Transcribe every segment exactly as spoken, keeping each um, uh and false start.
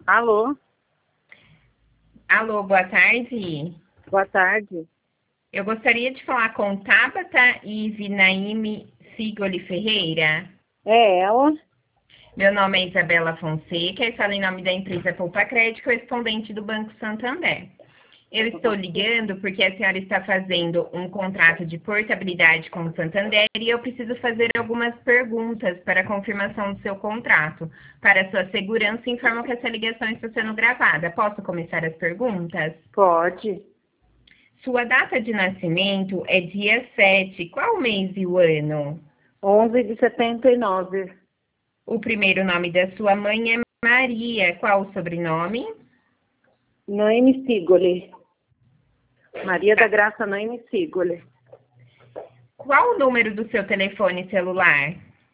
Alô? Alô, boa tarde. Boa tarde. Eu gostaria de falar com Tabata Ive Naime Sigoli Ferreira. É ela? Meu nome é Isabela Fonseca e falo em nome da empresa Poupa Crédito, correspondente do Banco Santander. Eu estou ligando porque a senhora está fazendo um contrato de portabilidade com o Santander e eu preciso fazer algumas perguntas para a confirmação do seu contrato. Para sua segurança, informo que essa ligação está sendo gravada. Posso começar as perguntas? Pode. Sua data de nascimento é dia sete. Qual o mês e o ano? onze de setenta e nove. O primeiro nome da sua mãe é Maria. Qual o sobrenome? Naime Sigoli. Maria da Graça Naime Sigoli. Qual o número do seu telefone celular?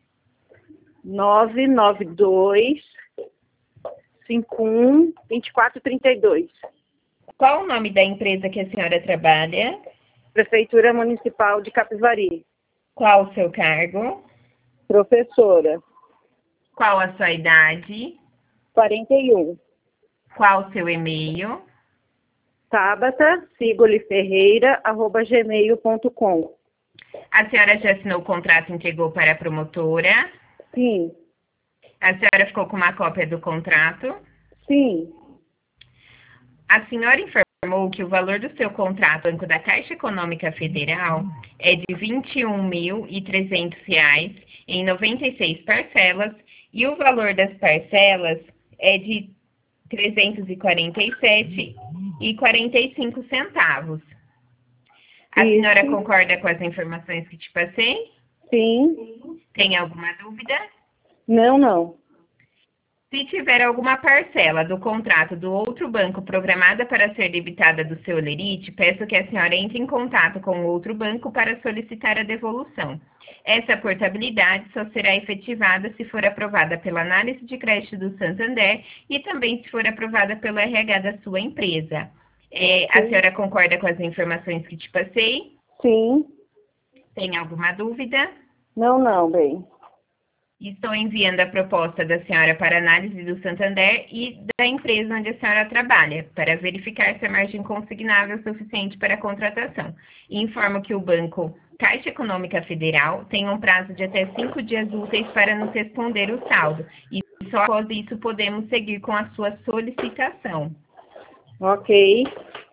nove nove dois, cinco um, dois quatro três dois. Qual o nome da empresa que a senhora trabalha? Prefeitura Municipal de Capivari. Qual o seu cargo? Professora. Qual a sua idade? quarenta e um. Qual o seu e-mail? Tabata Sigoli Ferreira, arroba gmail ponto com. A senhora já assinou o contrato e entregou para a promotora? Sim. A senhora ficou com uma cópia do contrato? Sim. A senhora informou que o valor do seu contrato Banco da Caixa Econômica Federal é de vinte e um mil e trezentos reais em noventa e seis parcelas e o valor das parcelas é de trezentos e quarenta e sete reais e quarenta e cinco centavos. A Isso. senhora concorda com as informações que te passei? Sim. Tem alguma dúvida? Não, não. Se tiver alguma parcela do contrato do outro banco programada para ser debitada do seu lerite, peço que a senhora entre em contato com o outro banco para solicitar a devolução. Essa portabilidade só será efetivada se for aprovada pela análise de crédito do Santander e também se for aprovada pelo R H da sua empresa. É, a senhora concorda com as informações que te passei? Sim. Tem alguma dúvida? Não, não, bem. Estou enviando a proposta da senhora para análise do Santander e da empresa onde a senhora trabalha, para verificar se a margem consignável é suficiente para a contratação. Informo que o Banco Caixa Econômica Federal tem um prazo de até cinco dias úteis para nos responder o saldo, e só após isso podemos seguir com a sua solicitação. Ok.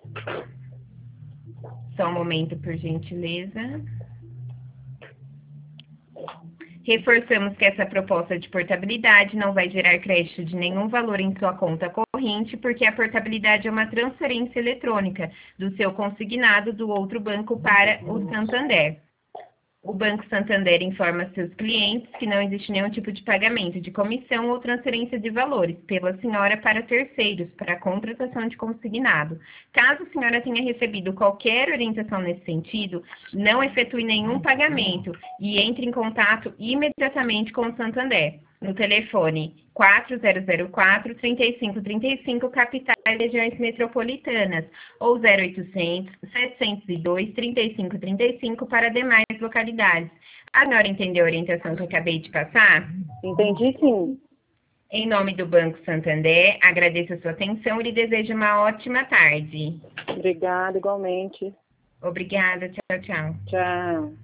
Só um momento, por gentileza. Reforçamos que essa proposta de portabilidade não vai gerar crédito de nenhum valor em sua conta corrente, porque a portabilidade é uma transferência eletrônica do seu consignado do outro banco para o Santander. O Banco Santander informa seus clientes que não existe nenhum tipo de pagamento de comissão ou transferência de valores pela senhora para terceiros, para a contratação de consignado. Caso a senhora tenha recebido qualquer orientação nesse sentido, não efetue nenhum pagamento e entre em contato imediatamente com o Santander, no telefone quatro zero zero quatro, três cinco três cinco, capitais e regiões metropolitanas, ou zero oitocentos, setecentos e dois, trinta e cinco trinta e cinco para demais localidades. A senhora entendeu a orientação que eu acabei de passar? Entendi, sim. Em nome do Banco Santander, agradeço a sua atenção e lhe desejo uma ótima tarde. Obrigada, igualmente. Obrigada, tchau, tchau. Tchau.